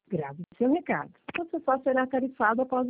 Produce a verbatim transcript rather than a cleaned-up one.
Grave seu recado. Você só será tarifado após